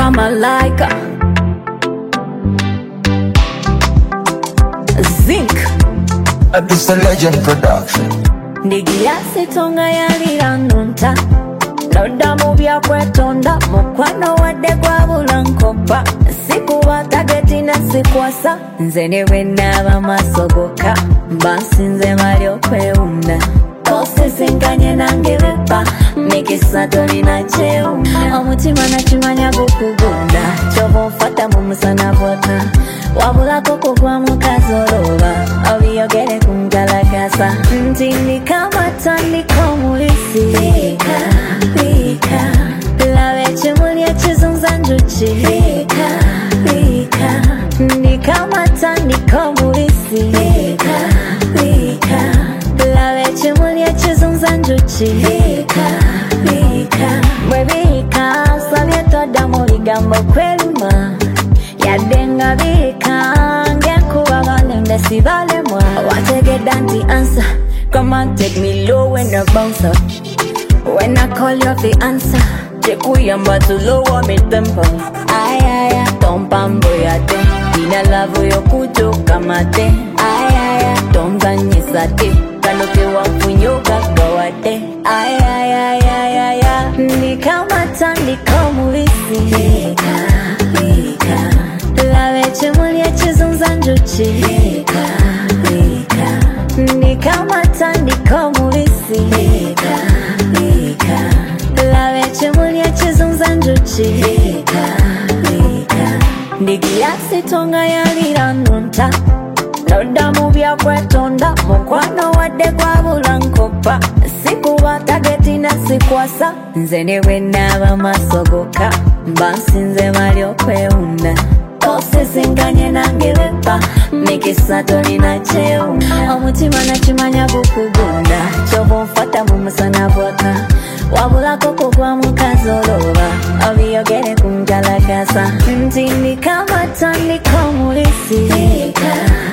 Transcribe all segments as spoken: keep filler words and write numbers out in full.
Malaika Zinc This a legend production. Ndigiyasi tonga yalira nunta Loda mubya kwetonda Mukwano wadde gwa bulankopa Sikuwa tageti na sikwasa Nze niwe naba masogoka Bansinze mali okweunda Osisinkanye nange bepa Mikisa tolina cheuma Omutima nakimanya gukugunda Chobo nfata mu musana bwota Wabulako kugwa mukazoloba Obiyogere kungalagasa Nti ndikamata ndikomulisi Bika, bika Lawe chimuli echizunza njuchi Bika, bika Ndikamata ndikomulisi Bika, bika Lawe chimuli echizunza njuchi Bika, bika Mwebika Sabye toda muligambo kweluma Yadenga bika Ngekuwa valemde sivalemwa Wategeda nti answer Come on take me low when I bounce up When I call you the answer Chekuyamba to lower me tempo Ay ay ay Tompambo yate Ina love yo kujo kamate Ay ay ay Tomzanyisate Kanoke wafunyoka gawate Ay ay ay ay ay ay Nikamata nikomulisi Bika, bika Lawe chimuli echizunza njuchi Bika, bika Nikamata nikomulisi Bika, bika Lawe chimuli echizunza njuchi Bika, bika Ndigiyasi tonga yalira nunta Loda mubya kwetonda Mukwano wadde gwa bulankopa Sikuwa tageti na sikwasa Nze niwe naba masogoka Bansinze mali okweunda Osisinkanye nange bepa Mikisa tolina cheuma Omutima nakimanya gukugunda Chobo nfata mu musana bwota Wabulako kugwa mukazoloba Obiyogere kungalagasa Nti ndikamata ndikomulisi Bika,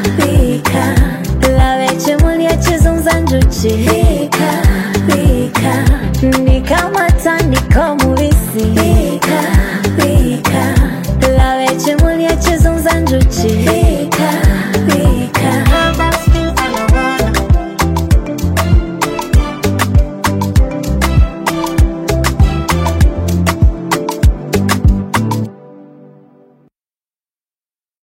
bika Lawe chimuli echizunza njuchi Bika, bika